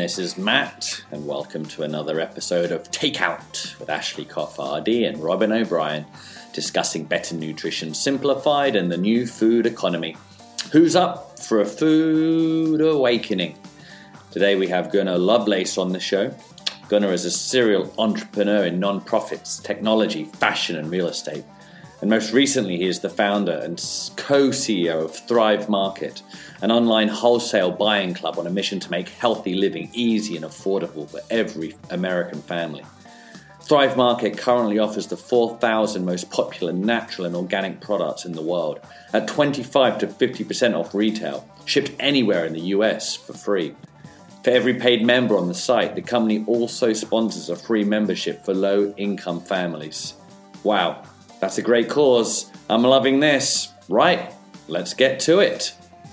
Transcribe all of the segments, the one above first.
this is Matt, and welcome to another episode of Takeout with Ashley Koff-Hardy and Robin O'Brien, discussing better nutrition simplified and the new food economy. Who's up for a food awakening? Today we have Gunnar Lovelace on the show. Gunnar is a serial entrepreneur in non-profits, technology, fashion and real estate. And most recently, he is the founder and co-CEO of Thrive Market, an online wholesale buying club on a mission to make healthy living easy and affordable for every American family. Thrive Market currently offers the 4,000 most popular natural and organic products in the world at 25 to 50% off retail, shipped anywhere in the US for free. For every paid member on the site, the company also sponsors a free membership for low-income families. Wow. That's a great cause. I'm loving this. Right, let's get to it.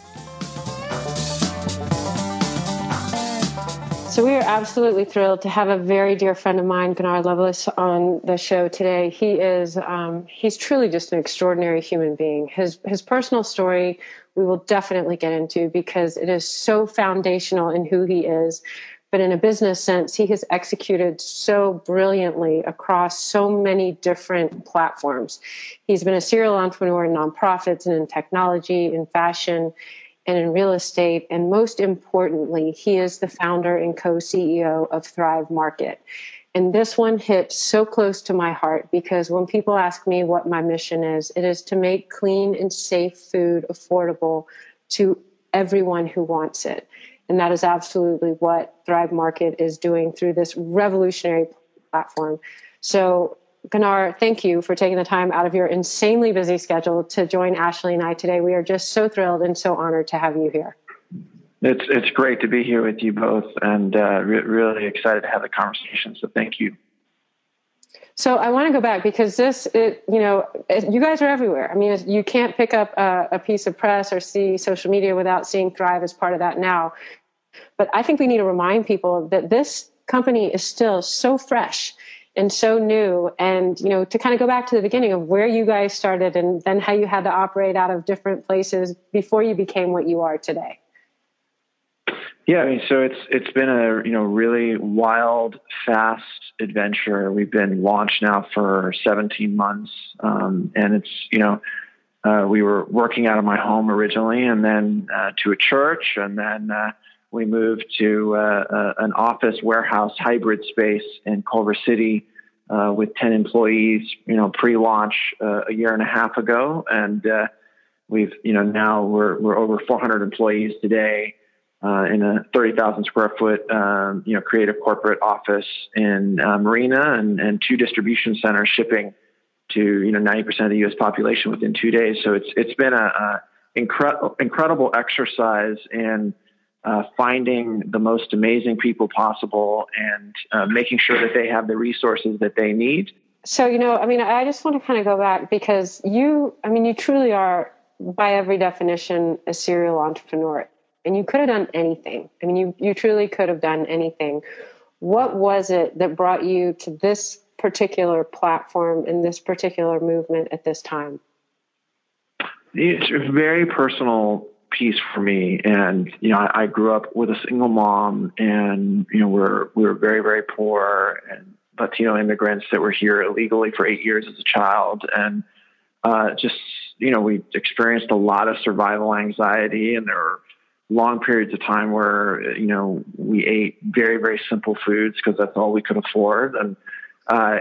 So we are absolutely thrilled to have a very dear friend of mine, Gunnar Lovelace, on the show today. He is he's truly just an extraordinary human being. His personal story we will definitely get into because it is so foundational in who he is. But in a business sense, he has executed so brilliantly across so many different platforms. He's been a serial entrepreneur in nonprofits and in technology, in fashion, and in real estate. And most importantly, he is the founder and co-CEO of Thrive Market. And this one hit so close to my heart because when people ask me what my mission is, it is to make clean and safe food affordable to everyone who wants it. And that is absolutely what Thrive Market is doing through this revolutionary platform. So, Gunnar, thank you for taking the time out of your insanely busy schedule to join Ashley and I today. We are just so thrilled and so honored to have you here. It's great to be here with you both, and really excited to have the conversation. So, thank you. So I want to go back because you guys are everywhere. I mean, you can't pick up a piece of press or see social media without seeing Thrive as part of that now. But I think we need to remind people that this company is still so fresh and so new. And, to kind of go back to the beginning of where you guys started and then how you had to operate out of different places before you became what you are today. Yeah, I mean, so it's been a really wild, fast adventure. We've been launched now for 17 months, and it's we were working out of my home originally, and then to a church, and then we moved to an office warehouse hybrid space in Culver City with 10 employees. Pre-launch a year and a half ago, and we've now we're over 400 employees today. In a 30,000 square foot, creative corporate office in Marina and 2 distribution centers shipping to, 90% of the U.S. population within 2 days. So it's been a incredible exercise in finding the most amazing people possible and making sure that they have the resources that they need. So, I just want to kind of go back because you truly are, by every definition, a serial entrepreneur. And you could have done anything. I mean, you truly could have done anything. What was it that brought you to this particular platform and this particular movement at this time? It's a very personal piece for me. And, I grew up with a single mom and, we were very, very poor and Latino immigrants that were here illegally for 8 years as a child. And we experienced a lot of survival anxiety, and there were long periods of time where, we ate very, very simple foods because that's all we could afford. And, I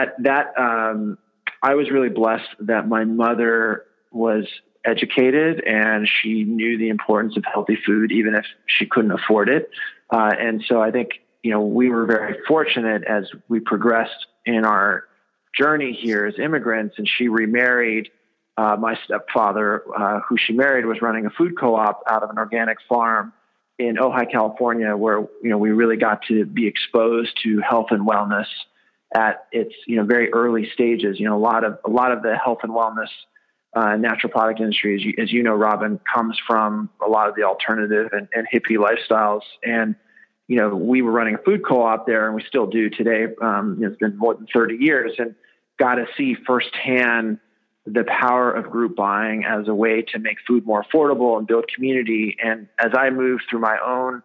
was really blessed that my mother was educated and she knew the importance of healthy food, even if she couldn't afford it. And so I think, we were very fortunate as we progressed in our journey here as immigrants, and she remarried. My stepfather, who she married, was running a food co-op out of an organic farm in Ojai, California, where, we really got to be exposed to health and wellness at its, very early stages. A lot of the health and wellness, natural product industry, as you know, Robin, comes from a lot of the alternative and hippie lifestyles. And, we were running a food co-op there, and we still do today. It's been more than 30 years, and got to see firsthand the power of group buying as a way to make food more affordable and build community. And as I moved through my own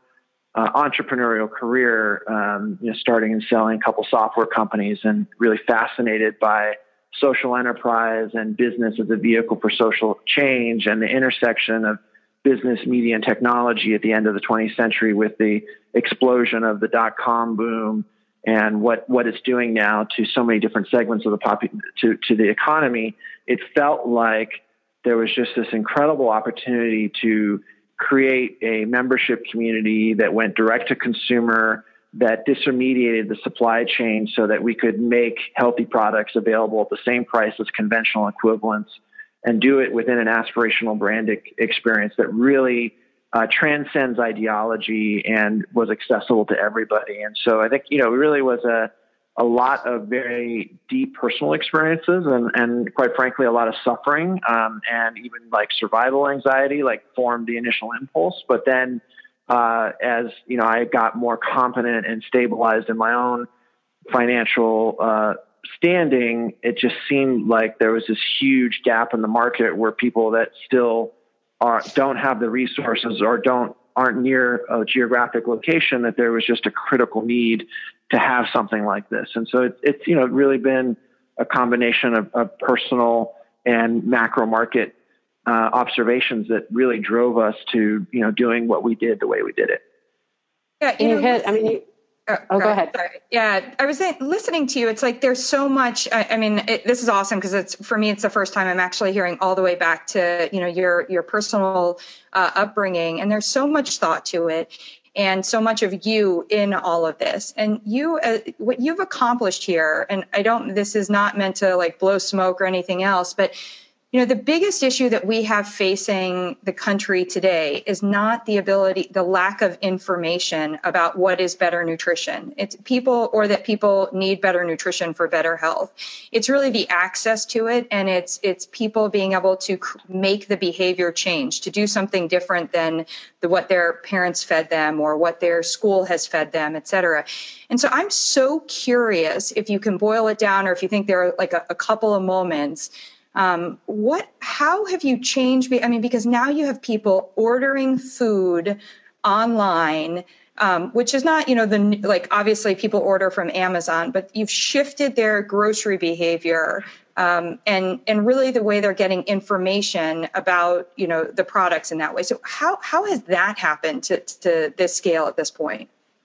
entrepreneurial career, starting and selling a couple software companies, and really fascinated by social enterprise and business as a vehicle for social change, and the intersection of business, media, and technology at the end of the 20th century with the explosion of the dot-com boom and what it's doing now to so many different segments of to the economy. It felt like there was just this incredible opportunity to create a membership community that went direct to consumer, that disintermediated the supply chain so that we could make healthy products available at the same price as conventional equivalents, and do it within an aspirational brand experience that really transcends ideology and was accessible to everybody. And so I think, it really was a lot of very deep personal experiences and quite frankly, a lot of suffering, and even like survival anxiety, like formed the initial impulse. But then, as I got more confident and stabilized in my own financial, standing, it just seemed like there was this huge gap in the market where people that still don't have the resources or aren't near a geographic location, that there was just a critical need to have something like this. And so it's really been a combination of personal and macro market observations that really drove us to doing what we did the way we did it. Yeah, go ahead. Sorry. Yeah, I was saying, listening to you, it's like there's so much. This is awesome because for me, it's the first time I'm actually hearing all the way back to your personal upbringing, and there's so much thought to it, and so much of you in all of this, and what you've accomplished here. And this is not meant to like blow smoke or anything else, but the biggest issue that we have facing the country today is not the lack of information about what is better nutrition. It's that people need better nutrition for better health. It's really the access to it, and it's people being able to make the behavior change, to do something different than what their parents fed them or what their school has fed them, et cetera. And so I'm so curious if you can boil it down, or if you think there are like a couple of moments. How have you changed? Because now you have people ordering food online, which is not, obviously people order from Amazon, but you've shifted their grocery behavior, and really the way they're getting information about, the products in that way. So how has that happened to this scale at this point?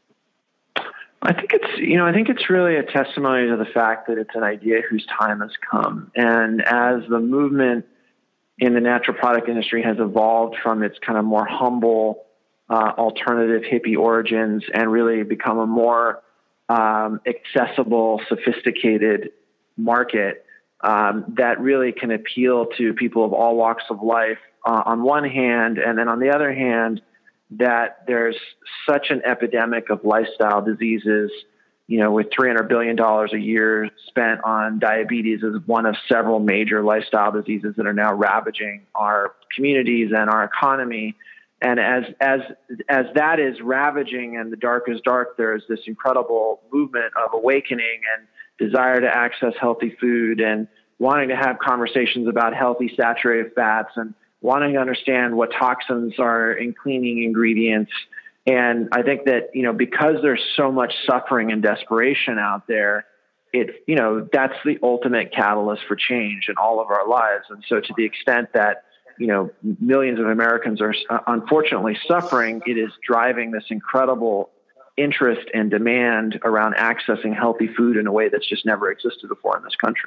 I think it's really a testimony to the fact that it's an idea whose time has come. And as the movement in the natural product industry has evolved from its kind of more humble, alternative hippie origins and really become a more accessible, sophisticated market that really can appeal to people of all walks of life on one hand, and then on the other hand, that there's such an epidemic of lifestyle diseases, with $300 billion a year spent on diabetes as one of several major lifestyle diseases that are now ravaging our communities and our economy. And as that is ravaging and the dark is dark, there's this incredible movement of awakening and desire to access healthy food and wanting to have conversations about healthy saturated fats and wanting to understand what toxins are in cleaning ingredients. And I think that, because there's so much suffering and desperation out there, that's the ultimate catalyst for change in all of our lives. And so to the extent that, millions of Americans are unfortunately suffering, it is driving this incredible interest and demand around accessing healthy food in a way that's just never existed before in this country.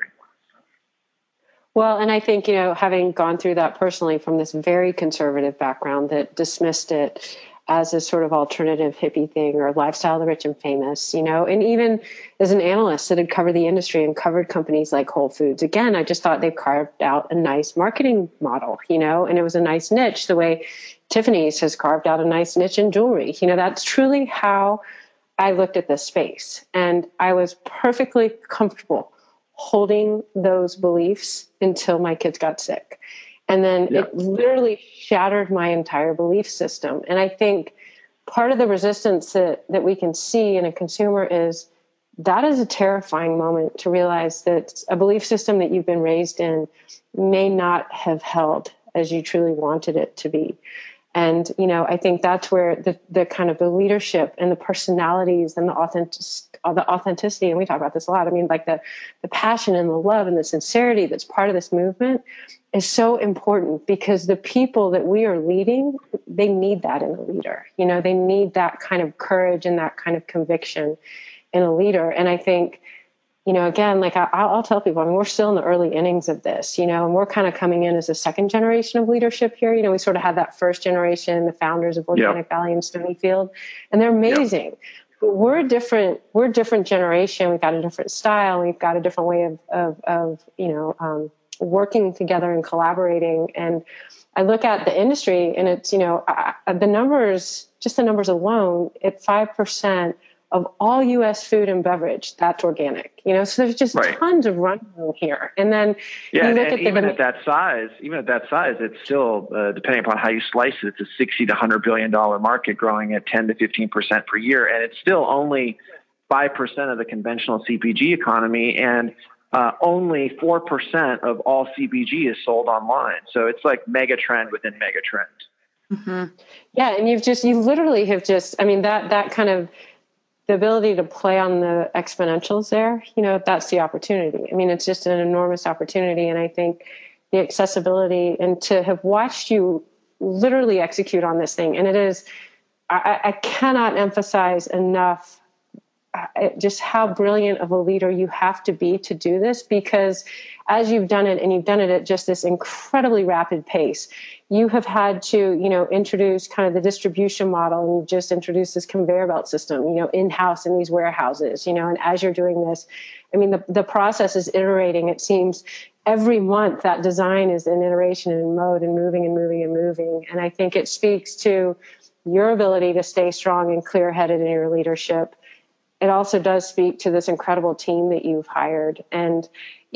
Well, and I think, having gone through that personally from this very conservative background that dismissed it as a sort of alternative hippie thing or lifestyle of the rich and famous, and even as an analyst that had covered the industry and covered companies like Whole Foods, again, I just thought they carved out a nice marketing model, and it was a nice niche the way Tiffany's has carved out a nice niche in jewelry. That's truly how I looked at this space. And I was perfectly comfortable holding those beliefs until my kids got sick. And then it literally shattered my entire belief system. And I think part of the resistance that we can see in a consumer is that is a terrifying moment to realize that a belief system that you've been raised in may not have held as you truly wanted it to be. And, I think that's where the kind of the leadership and the personalities and the authenticity, and we talk about this a lot. I mean, like the passion and the love and the sincerity that's part of this movement is so important, because the people that we are leading, they need that in a leader. They need that kind of courage and that kind of conviction in a leader. And I think, again, like I'll tell people, I mean, we're still in the early innings of this, and we're kind of coming in as a second generation of leadership here. We sort of had that first generation, the founders of Organic Valley and Stonyfield, and they're amazing. Yep. But we're a different generation. We've got a different style. We've got a different way of working together and collaborating. And I look at the industry, and it's, the numbers alone, at 5% of all U.S. food and beverage, that's organic. So there's just tons of runway here. And then you look at even at that size, it's still depending upon how you slice it, it's a $60 to $100 billion market growing at 10 to 15% per year, and it's still only 5% of the conventional CPG economy, and only 4% of all CPG is sold online. So it's like mega trend within mega trend. Mm-hmm. Yeah, and you literally have just, I mean, that kind of the ability to play on the exponentials there, that's the opportunity. I mean, it's just an enormous opportunity. And I think the accessibility, and to have watched you literally execute on this thing, and it is, I cannot emphasize enough just how brilliant of a leader you have to be to do this, because as you've done it, and you've done it at just this incredibly rapid pace, you have had to, introduce kind of the distribution model, and you've just introduced this conveyor belt system, in-house in these warehouses, and as you're doing this, I mean, the process is iterating. It seems every month that design is in iteration and in mode and moving and moving and moving. And I think it speaks to your ability to stay strong and clear-headed in your leadership. It also does speak to this incredible team that you've hired. And,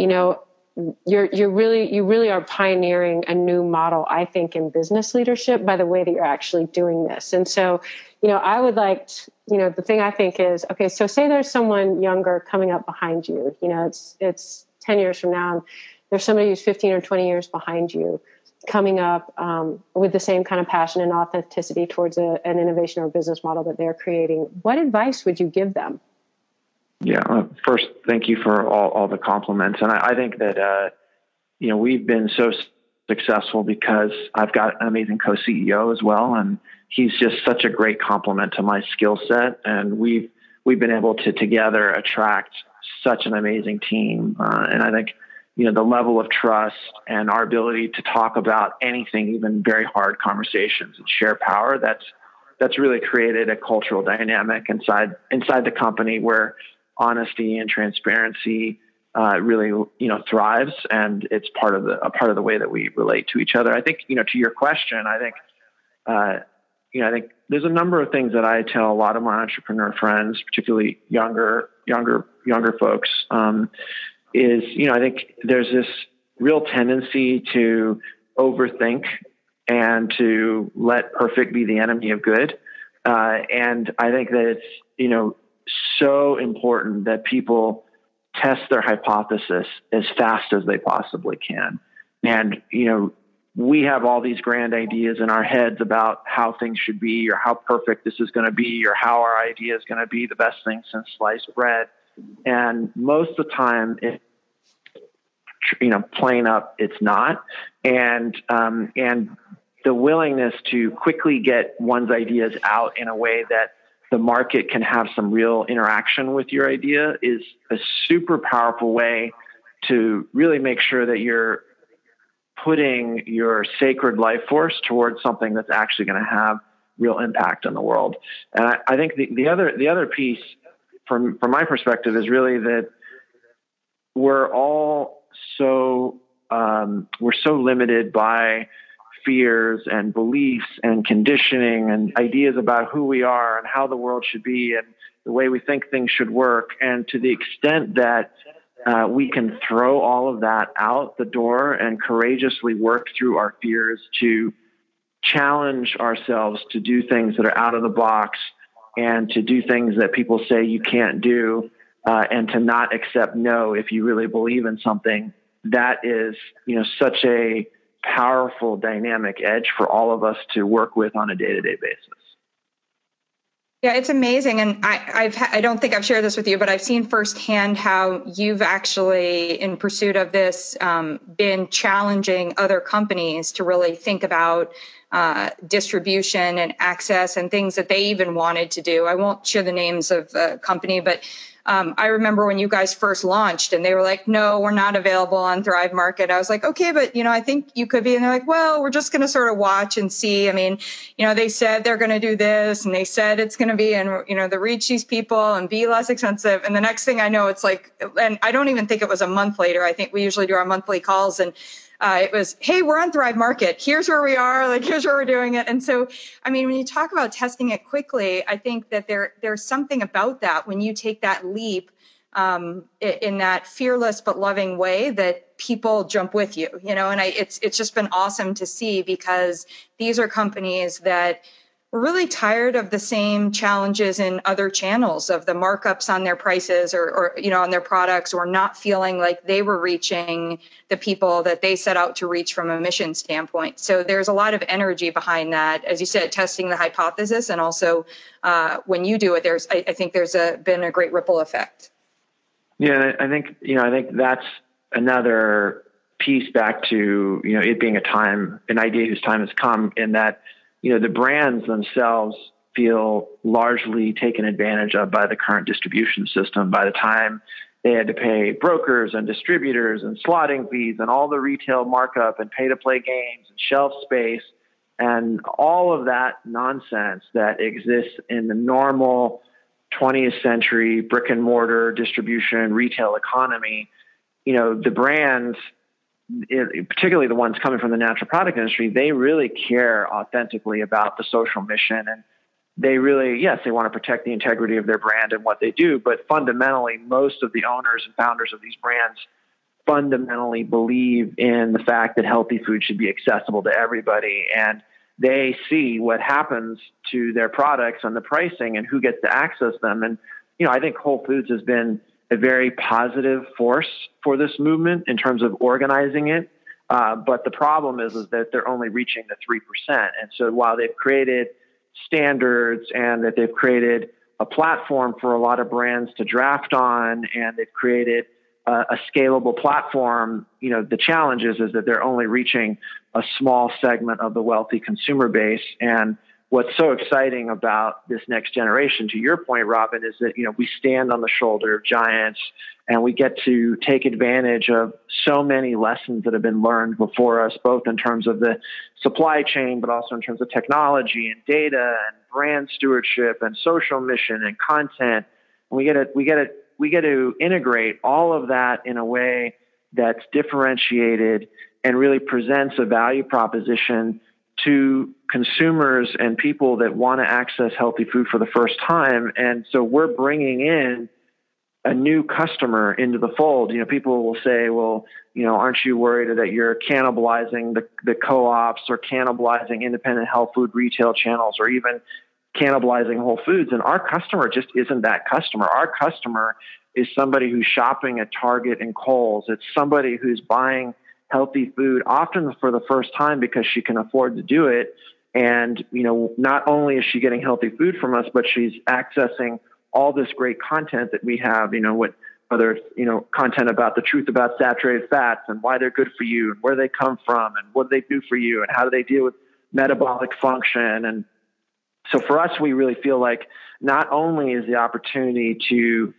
you really are pioneering a new model, I think, in business leadership by the way that you're actually doing this. And so, I would like to, the thing I think is, okay, so say there's someone younger coming up behind you, it's 10 years from now, and there's somebody who's 15 or 20 years behind you coming up with the same kind of passion and authenticity towards an innovation or business model that they're creating. What advice would you give them? Yeah. First, thank you for all the compliments. And I think that, we've been so successful because I've got an amazing co-CEO as well. And he's just such a great complement to my skill set. And we've been able to together attract such an amazing team. And I think, the level of trust and our ability to talk about anything, even very hard conversations, and share power, that's really created a cultural dynamic inside the company where honesty and transparency really thrives, and it's part of the way that we relate to each other. I think to your question, I think there's a number of things that I tell a lot of my entrepreneur friends, particularly younger folks. I think there's this real tendency to overthink and to let perfect be the enemy of good, and I think that it's so important that people test their hypothesis as fast as they possibly can. And, we have all these grand ideas in our heads about how things should be, or how perfect this is going to be, or how our idea is going to be the best thing since sliced bread. And most of the time, plain up, it's not. And the willingness to quickly get one's ideas out in a way that the market can have some real interaction with your idea is a super powerful way to really make sure that you're putting your sacred life force towards something that's actually going to have real impact on the world. And I think the other piece from my perspective is really that we're all we're so limited by fears and beliefs and conditioning and ideas about who we are and how the world should be and the way we think things should work. And to the extent that we can throw all of that out the door and courageously work through our fears to challenge ourselves to do things that are out of the box and to do things that people say you can't do, and to not accept no if you really believe in something, that is, such a powerful dynamic edge for all of us to work with on a day-to-day basis. Yeah, it's amazing. And I don't think I've shared this with you, but I've seen firsthand how you've actually, in pursuit of this, been challenging other companies to really think about distribution and access and things that they even wanted to do. I won't share the names of the company, but I remember when you guys first launched and they were like, no, we're not available on Thrive Market. I was like, okay, but, I think you could be. And they're like, well, we're just going to sort of watch and see. I mean, they said they're going to do this and they said it's going to be, and, the reach these people and be less expensive. And the next thing I know, it's like, and I don't even think it was a month later. I think we usually do our monthly calls, and it was, hey, we're on Thrive Market. Here's where we are. Like, here's where we're doing it. And so, I mean, when you talk about testing it quickly, I think that there's something about that when you take that leap in that fearless but loving way that people jump with you, and it's just been awesome to see, because these are companies that were really tired of the same challenges in other channels, of the markups on their prices or on their products, or not feeling like they were reaching the people that they set out to reach from a mission standpoint. So there's a lot of energy behind that, as you said, testing the hypothesis. And also when you do it, I think there's been a great ripple effect. Yeah, I think that's another piece back to, it being an idea whose time has come, in that, the brands themselves feel largely taken advantage of by the current distribution system. By the time they had to pay brokers and distributors and slotting fees and all the retail markup and pay-to-play games and shelf space and all of that nonsense that exists in the normal 20th century brick and mortar distribution retail economy, the brands, particularly the ones coming from the natural product industry, they really care authentically about the social mission. And they really, yes, they want to protect the integrity of their brand and what they do. But fundamentally, most of the owners and founders of these brands fundamentally believe in the fact that healthy food should be accessible to everybody. And they see what happens to their products and the pricing and who gets to access them. And, I think Whole Foods has been a very positive force for this movement in terms of organizing it. But the problem is that they're only reaching the 3%. And so while they've created standards and that they've created a platform for a lot of brands to draft on, and they've created a scalable platform, the challenge is that they're only reaching a small segment of the wealthy consumer base. And what's so exciting about this next generation, to your point, Robin, is that, we stand on the shoulder of giants, and we get to take advantage of so many lessons that have been learned before us, both in terms of the supply chain, but also in terms of technology and data and brand stewardship and social mission and content. And we get to integrate all of that in a way that's differentiated and really presents a value proposition to consumers and people that want to access healthy food for the first time. And so we're bringing in a new customer into the fold. People will say, well, aren't you worried that you're cannibalizing the co-ops or cannibalizing independent health food retail channels or even cannibalizing Whole Foods? And our customer just isn't that customer. Our customer is somebody who's shopping at Target and Kohl's. It's somebody who's buying healthy food, often for the first time because she can afford to do it. And, not only is she getting healthy food from us, but she's accessing all this great content that we have, whether it's, content about the truth about saturated fats and why they're good for you and where they come from and what they do for you and how do they deal with metabolic function. And so for us, we really feel like not only is the opportunity to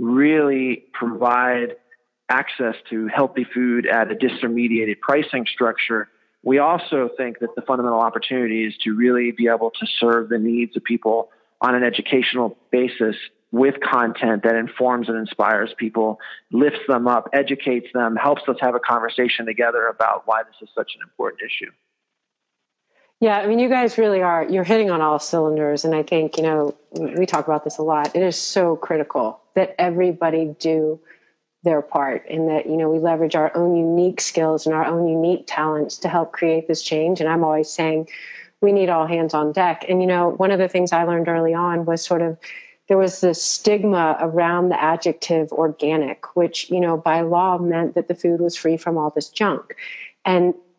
really provide access to healthy food at a disintermediated pricing structure, we also think that the fundamental opportunity is to really be able to serve the needs of people on an educational basis with content that informs and inspires people, lifts them up, educates them, helps us have a conversation together about why this is such an important issue. Yeah, I mean, you guys really are, you're hitting on all cylinders. And I think, we talk about this a lot. It is so critical that everybody do their part, and that, we leverage our own unique skills and our own unique talents to help create this change. And I'm always saying we need all hands on deck. And, one of the things I learned early on was there was this stigma around the adjective organic, which, by law meant that the food was free from all this junk. And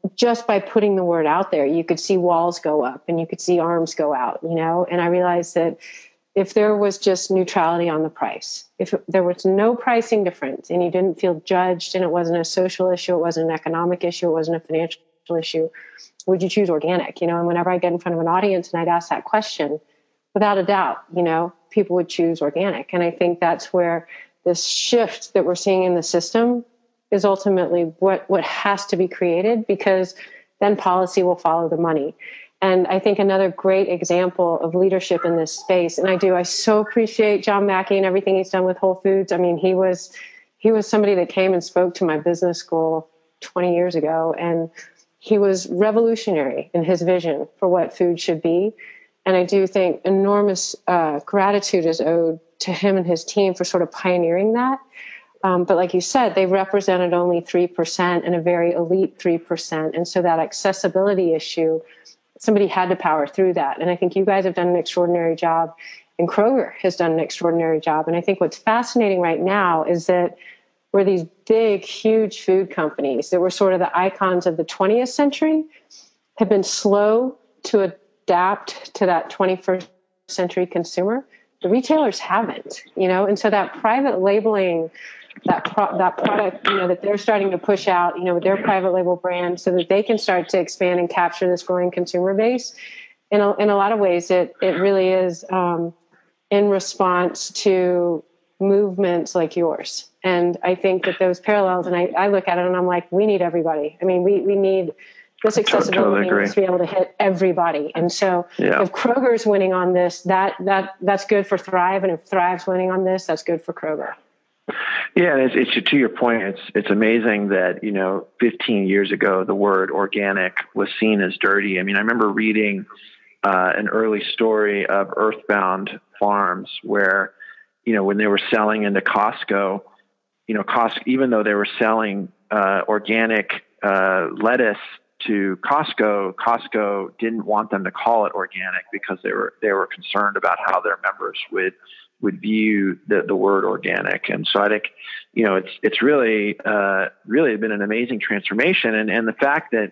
just by putting the word out there, you could see walls go up and you could see arms go out, and I realized that if there was just neutrality on the price, if there was no pricing difference and you didn't feel judged and it wasn't a social issue, it wasn't an economic issue, it wasn't a financial issue, would you choose organic? And whenever I get in front of an audience and I'd ask that question, without a doubt, people would choose organic. And I think that's where this shift that we're seeing in the system is ultimately what has to be created, because then policy will follow the money. And I think another great example of leadership in this space, and I so appreciate John Mackey and everything he's done with Whole Foods. I mean, he was somebody that came and spoke to my business school 20 years ago, and he was revolutionary in his vision for what food should be. And I do think enormous gratitude is owed to him and his team for sort of pioneering that. But like you said, they represented only 3% and a very elite 3%. And so that accessibility issue, somebody had to power through that. And I think you guys have done an extraordinary job, and Kroger has done an extraordinary job. And I think what's fascinating right now is that we're these big, huge food companies that were sort of the icons of the 20th century have been slow to adapt to that 21st century consumer. The retailers haven't, and so that private labeling, that product, that they're starting to push out, with their private label brand, so that they can start to expand and capture this growing consumer base. In a lot of ways, it really is in response to movements like yours. And I think that those parallels, and I look at it and I'm like, we need everybody. I mean, we need this accessibility totally to be able to hit everybody. And so if Kroger's winning on this, that's good for Thrive. And if Thrive's winning on this, that's good for Kroger. Yeah, it's to your point. It's amazing that 15 years ago the word organic was seen as dirty. I mean, I remember reading an early story of Earthbound Farms where when they were selling into Costco, even though they were selling organic lettuce to Costco didn't want them to call it organic because they were concerned about how their members would view the word organic. And so I think, it's really been an amazing transformation. And the fact that,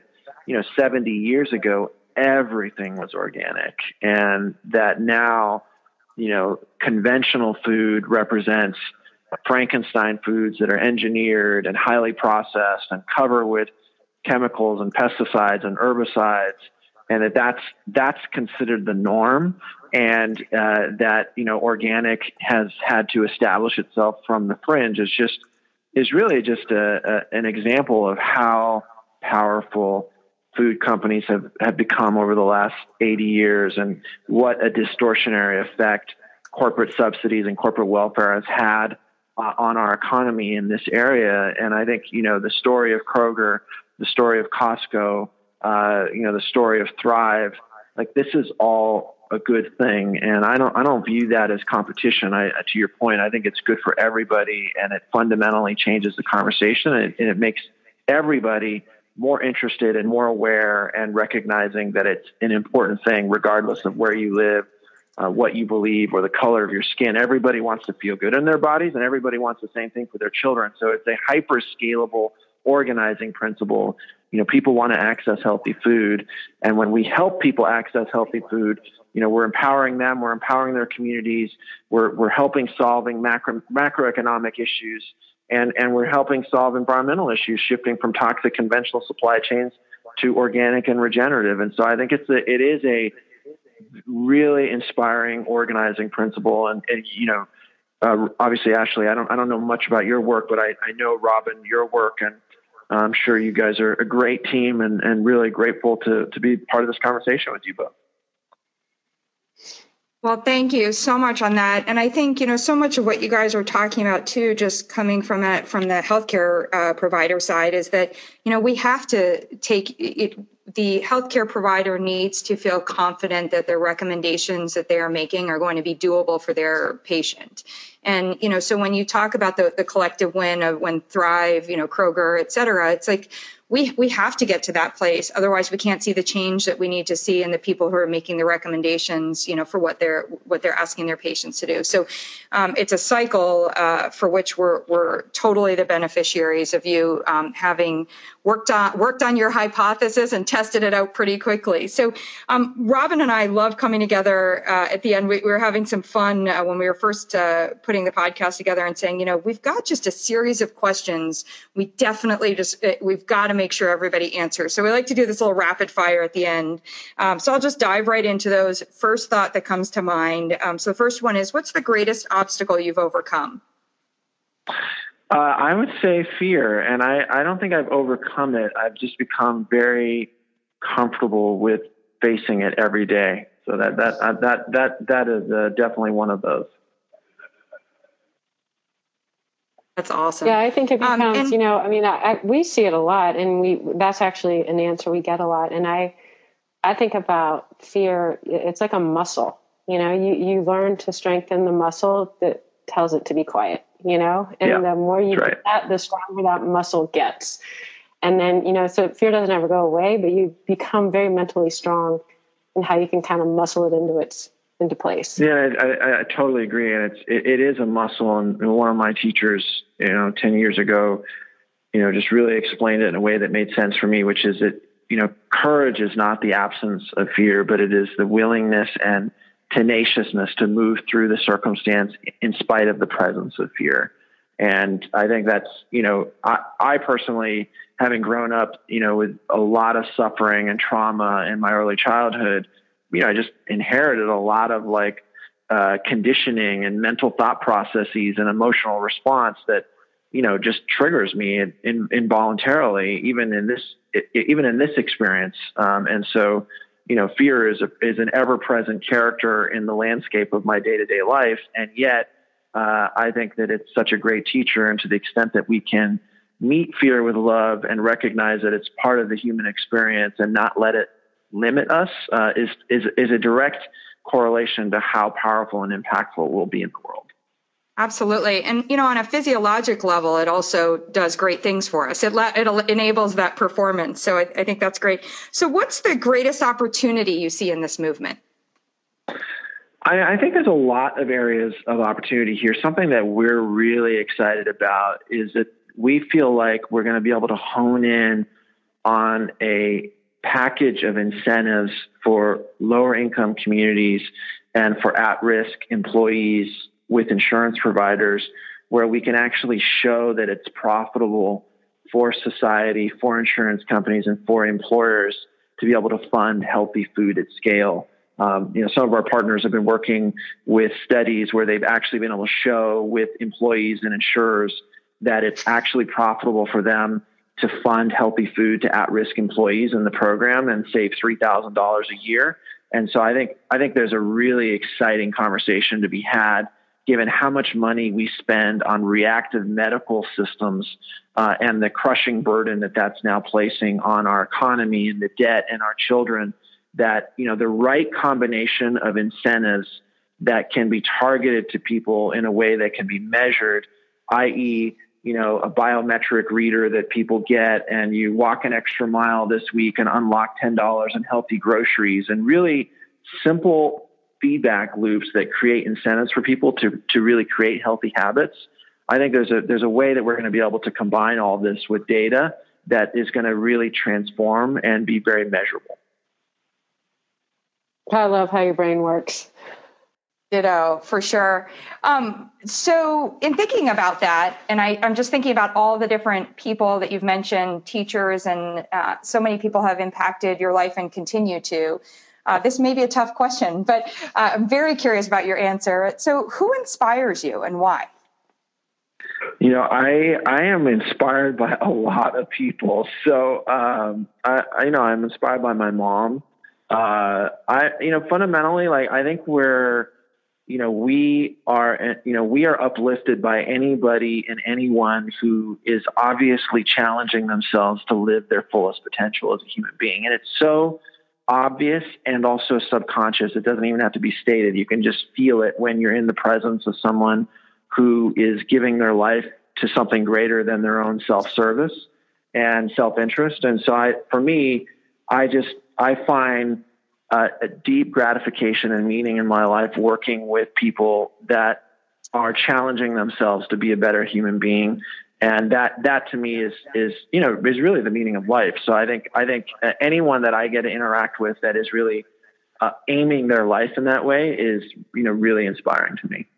70 years ago, everything was organic, and that now, conventional food represents Frankenstein foods that are engineered and highly processed and covered with chemicals and pesticides and herbicides, and that's considered the norm. And that organic has had to establish itself from the fringe is really just an example of how powerful food companies have become over the last 80 years, and what a distortionary effect corporate subsidies and corporate welfare has had on our economy in this area. And I think the story of Kroger, the story of Costco, the story of Thrive, like this is all a good thing. And I don't view that as competition. To your point, I think it's good for everybody, and it fundamentally changes the conversation, and it makes everybody more interested and more aware and recognizing that it's an important thing, regardless of where you live, what you believe, or the color of your skin. Everybody wants to feel good in their bodies, and everybody wants the same thing for their children. So it's a hyper scalable organizing principle. People want to access healthy food. And when we help people access healthy food, we're empowering them, we're empowering their communities, we're helping solving macroeconomic issues, and we're helping solve environmental issues, shifting from toxic conventional supply chains to organic and regenerative. And so I think it is a really inspiring organizing principle. And obviously, Ashley, I don't know much about your work, but I know, Robin, your work, and I'm sure you guys are a great team, and really grateful to be part of this conversation with you both. Well, thank you so much on that. And I think, so much of what you guys are talking about too, just coming from the healthcare provider side, is that, we have to take it. The healthcare provider needs to feel confident that the recommendations that they are making are going to be doable for their patient. And, so when you talk about the collective win of when Thrive, Kroger, et cetera, it's like, we have to get to that place. Otherwise, we can't see the change that we need to see in the people who are making the recommendations, for what they're asking their patients to do. So it's a cycle for which we're totally the beneficiaries of you having worked on your hypothesis and tested it out pretty quickly. So Robin and I love coming together at the end. We were having some fun when we were first putting the podcast together and saying, we've got just a series of questions. We definitely we've got to make sure everybody answers. So we like to do this little rapid fire at the end. So I'll just dive right into those. First thought that comes to mind. So the first one is, what's the greatest obstacle you've overcome? I would say fear, and I don't think I've overcome it. I've just become very comfortable with facing it every day. So that is definitely one of those. That's awesome. Yeah, I think it becomes, we see it a lot, and that's actually an answer we get a lot. And I think about fear, it's like a muscle, you learn to strengthen the muscle that tells it to be quiet, and the more you do that, the stronger that muscle gets. And then, so fear doesn't ever go away, but you become very mentally strong in how you can kind of muscle it into place. Yeah, I totally agree. And it is a muscle. And one of my teachers, 10 years ago, just really explained it in a way that made sense for me, which is that, courage is not the absence of fear, but it is the willingness and tenaciousness to move through the circumstance in spite of the presence of fear. And I think that's, I personally, having grown up, with a lot of suffering and trauma in my early childhood, I just inherited a lot of conditioning and mental thought processes and emotional response that, just triggers me involuntarily, even in this experience. And so, fear is an ever-present character in the landscape of my day-to-day life. And yet, I think that it's such a great teacher. And to the extent that we can meet fear with love and recognize that it's part of the human experience and not let it limit us, is a direct correlation to how powerful and impactful it will be in the world. Absolutely. And, on a physiologic level, it also does great things for us. It enables that performance. So I think that's great. So what's the greatest opportunity you see in this movement? I think there's a lot of areas of opportunity here. Something that we're really excited about is that we feel like we're going to be able to hone in on a package of incentives for lower income communities and for at-risk employees with insurance providers, where we can actually show that it's profitable for society, for insurance companies, and for employers to be able to fund healthy food at scale. Some of our partners have been working with studies where they've actually been able to show with employees and insurers that it's actually profitable for them to fund healthy food to at-risk employees in the program and save $3,000 a year. And so I think there's a really exciting conversation to be had, given how much money we spend on reactive medical systems and the crushing burden that that's now placing on our economy and the debt and our children, that, the right combination of incentives that can be targeted to people in a way that can be measured, i.e., a biometric reader that people get, and you walk an extra mile this week and unlock $10 in healthy groceries, and really simple feedback loops that create incentives for people to really create healthy habits. I think there's a way that we're going to be able to combine all this with data that is going to really transform and be very measurable. I love how your brain works. Ditto, for sure. So in thinking about that, and I'm just thinking about all the different people that you've mentioned, teachers, and so many people have impacted your life and continue to. This may be a tough question, but I'm very curious about your answer. So who inspires you and why? I am inspired by a lot of people. So, I'm inspired by my mom. Fundamentally, I think we are uplifted by anybody and anyone who is obviously challenging themselves to live their fullest potential as a human being. And it's so obvious and also subconscious. It doesn't even have to be stated. You can just feel it when you're in the presence of someone who is giving their life to something greater than their own self-service and self-interest. And so I find a deep gratification and meaning in my life working with people that are challenging themselves to be a better human being. And that to me is really the meaning of life. So I think anyone that I get to interact with that is really aiming their life in that way is, really inspiring to me.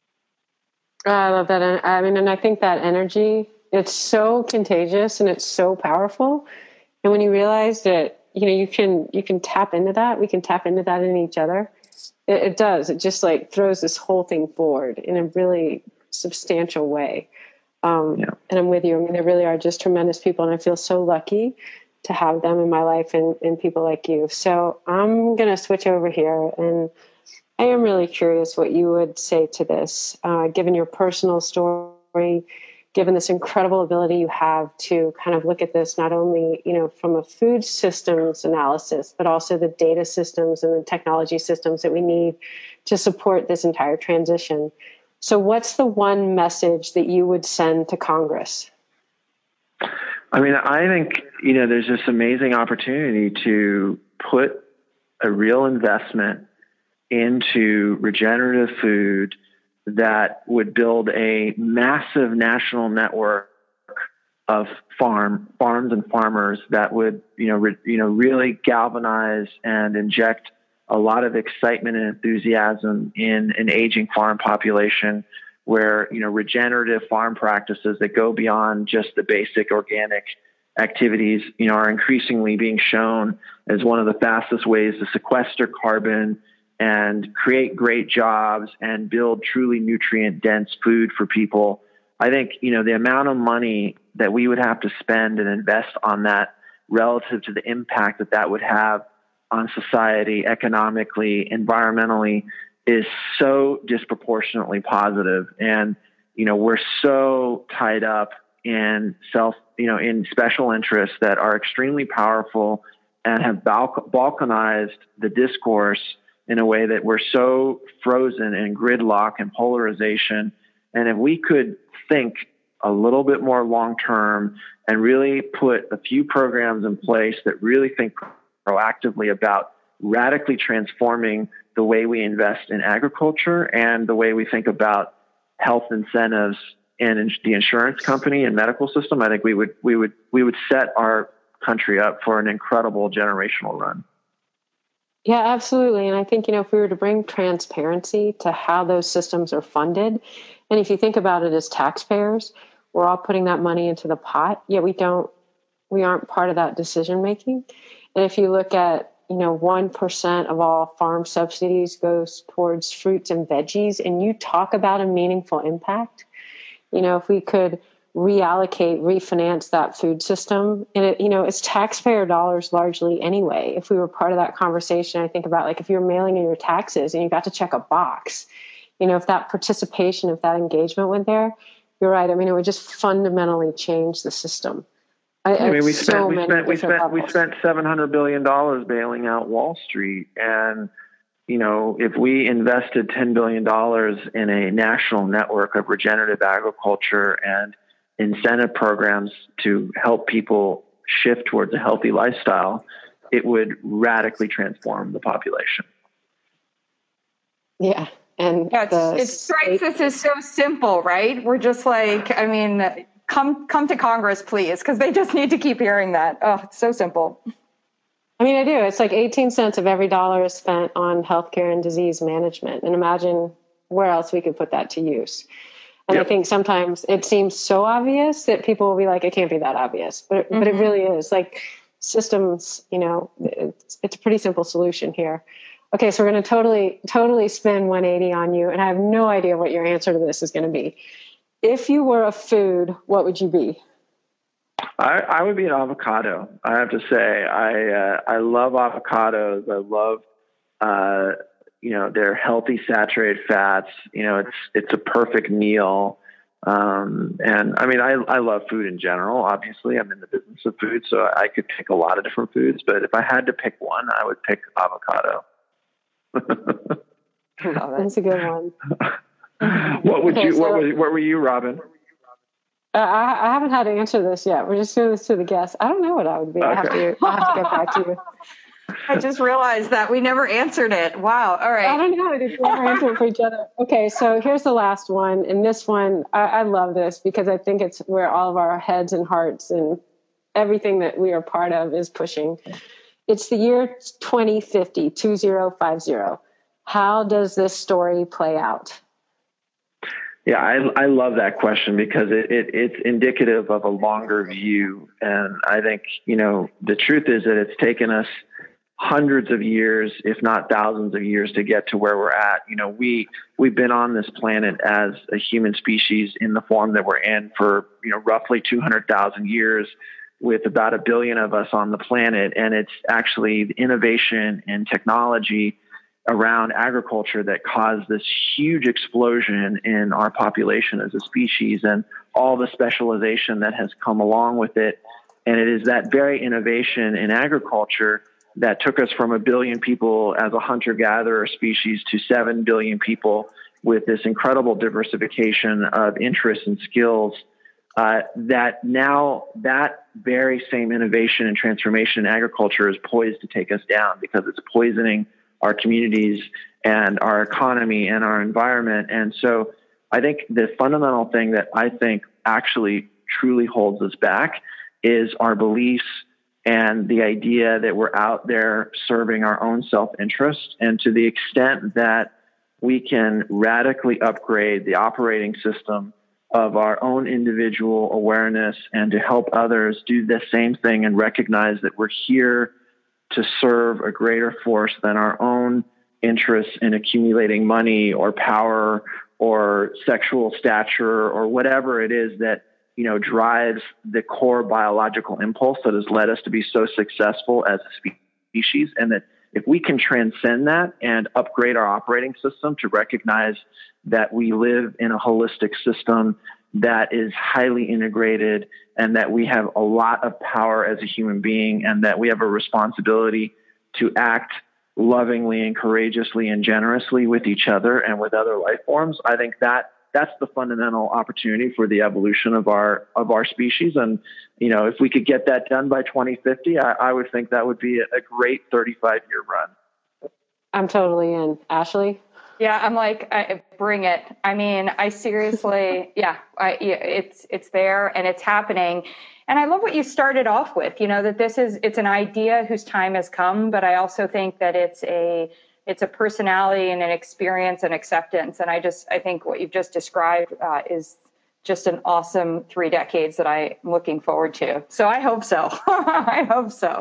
I love that. And I think that energy, it's so contagious and it's so powerful. And when you realize that, you can tap into that, we can tap into that in each other. It does. It just like throws this whole thing forward in a really substantial way. And I'm with you. I mean, they really are just tremendous people. And I feel so lucky to have them in my life and people like you. So I'm going to switch over here. And I am really curious what you would say to this, given your personal story, given this incredible ability you have to kind of look at this, not only, from a food systems analysis, but also the data systems and the technology systems that we need to support this entire transition. So what's the one message that you would send to Congress? I mean, I think, there's this amazing opportunity to put a real investment into regenerative food that would build a massive national network of farms and farmers that would, really galvanize and inject a lot of excitement and enthusiasm in an aging farm population where, regenerative farm practices that go beyond just the basic organic activities, are increasingly being shown as one of the fastest ways to sequester carbon and create great jobs and build truly nutrient-dense food for people. I think, the amount of money that we would have to spend and invest on that relative to the impact that would have on society, economically, environmentally, is so disproportionately positive. And, we're so tied up in in special interests that are extremely powerful and have balkanized the discourse in a way that we're so frozen in gridlock and polarization. And if we could think a little bit more long-term and really put a few programs in place that really think proactively about radically transforming the way we invest in agriculture and the way we think about health incentives in the insurance company and medical system, I think we would set our country up for an incredible generational run. Yeah, absolutely. And I think, if we were to bring transparency to how those systems are funded, and if you think about it as taxpayers, we're all putting that money into the pot, yet we aren't part of that decision making. And if you look at, 1% of all farm subsidies goes towards fruits and veggies, and you talk about a meaningful impact, if we could reallocate, refinance that food system, and it's taxpayer dollars largely anyway. If we were part of that conversation, I think about like if you're mailing in your taxes and you got to check a box, if that participation, if that engagement went there, you're right. I mean, it would just fundamentally change the system. We spent $700 billion bailing out Wall Street, and if we invested $10 billion in a national network of regenerative agriculture and incentive programs to help people shift towards a healthy lifestyle, it would radically transform the population. Yeah. And it strikes us as so simple, right? We're just like, come to Congress, please, because they just need to keep hearing that. Oh, it's so simple. I mean, I do. It's like 18 cents of every dollar is spent on healthcare and disease management. And imagine where else we could put that to use. And yep. I think sometimes it seems so obvious that people will be like, it can't be that obvious. But it really is. Like systems, it's a pretty simple solution here. Okay, so we're going to totally spin 180 on you. And I have no idea what your answer to this is going to be. If you were a food, what would you be? I would be an avocado. I have to say, I love avocados. I love, their healthy saturated fats. It's a perfect meal. And I mean, I love food in general. Obviously, I'm in the business of food, so I could pick a lot of different foods. But if I had to pick one, I would pick avocado. That's a good one. What were you, Robin? I haven't had to answer this yet. We're just doing this to the guests. I don't know what I would be. Okay. I'll have to get back to you. I just realized that we never answered it. Wow. All right. I don't know. Did we ever answer it for each other? Okay, so here's the last one. And this one, I love this because I think it's where all of our heads and hearts and everything that we are part of is pushing. It's the year 2050, 2050. How does this story play out? Yeah, I love that question because it's indicative of a longer view. And I think, the truth is that it's taken us hundreds of years, if not thousands of years, to get to where we're at. We've been on this planet as a human species in the form that we're in for, roughly 200,000 years, with about 1 billion of us on the planet. And it's actually the innovation and technology around agriculture that caused this huge explosion in our population as a species and all the specialization that has come along with it. And it is that very innovation in agriculture that took us from 1 billion people as a hunter-gatherer species to 7 billion people with this incredible diversification of interests and skills, that now that very same innovation and transformation in agriculture is poised to take us down because it's poisoning our communities and our economy and our environment. And so I think the fundamental thing that I think actually truly holds us back is our beliefs and the idea that we're out there serving our own self-interest. And to the extent that we can radically upgrade the operating system of our own individual awareness and to help others do the same thing and recognize that we're here to serve a greater force than our own interests in accumulating money or power or sexual stature or whatever it is that, drives the core biological impulse that has led us to be so successful as a species. And that if we can transcend that and upgrade our operating system to recognize that we live in a holistic system that is highly integrated and that we have a lot of power as a human being and that we have a responsibility to act lovingly and courageously and generously with each other and with other life forms, I think that's the fundamental opportunity for the evolution of our species. And, if we could get that done by 2050, I would think that would be a great 35-year run. I'm totally in. Ashley? Yeah, I'm like, bring it. I mean, I seriously, it's there and it's happening. And I love what you started off with, that it's an idea whose time has come, but I also think that it's a personality and an experience and acceptance. And I think what you've just described is just an awesome 3 decades that I'm looking forward to. So I hope so. I hope so.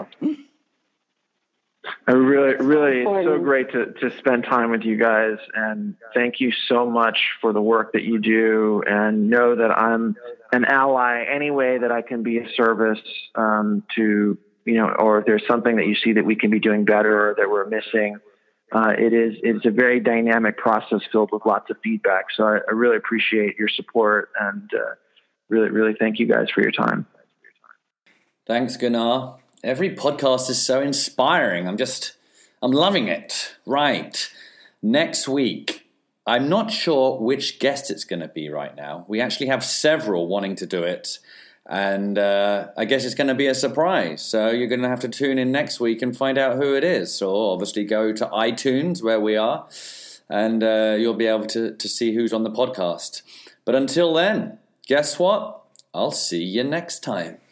I really, it's so great to spend time with you guys, and thank you so much for the work that you do, and know that I'm an ally any way that I can be of service to, or if there's something that you see that we can be doing better or that we're missing. It's a very dynamic process filled with lots of feedback. So I really appreciate your support and really, really thank you guys for your time. Thanks, Gunnar. Every podcast is so inspiring. I'm loving it. Right. Next week, I'm not sure which guest it's going to be right now. We actually have several wanting to do it. And I guess it's going to be a surprise. So you're going to have to tune in next week and find out who it is. So obviously go to iTunes where we are and you'll be able to see who's on the podcast. But until then, guess what? I'll see you next time.